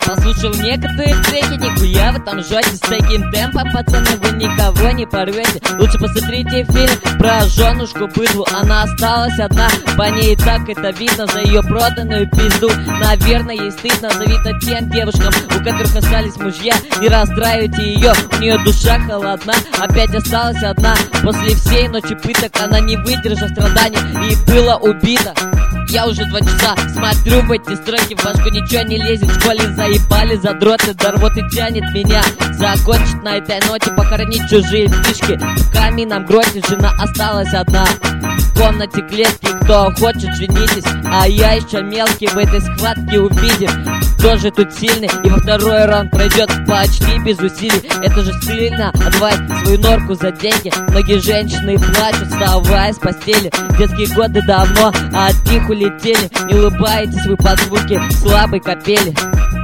Послушал некоторые треки, нихуя вы там жжете. С таким темпом, пацаны, вы никого не порвете. Лучше посмотрите фильм про женушку быдлу. Она осталась одна, по ней и так это видно. За ее проданную пизду, наверное, ей стыдно. Завидно тем девушкам, у которых остались мужья. Не расстраивайте ее, у нее душа холодна. Опять осталась одна, после всей ночи пыток. Она не выдержала страданий и была убита. Я уже 2 часа смотрю в эти строки, в башку ничего не лезет. В школе заебали задроты, до рвоты тянет меня. Закончить на этой ноте, похоронить чужие фишки. В каминном гроте жена осталась одна. В комнате клетки, кто хочет, женитесь. А я еще мелкий, в этой схватке увидим, кто же тут сильный. И во второй раунд пройдет почти без усилий. Это же сильно отдавать свою норку за деньги. Многие женщины плачут, вставая с постели. Детские годы давно от них улетели. Не улыбаетесь вы под звуки слабой капели.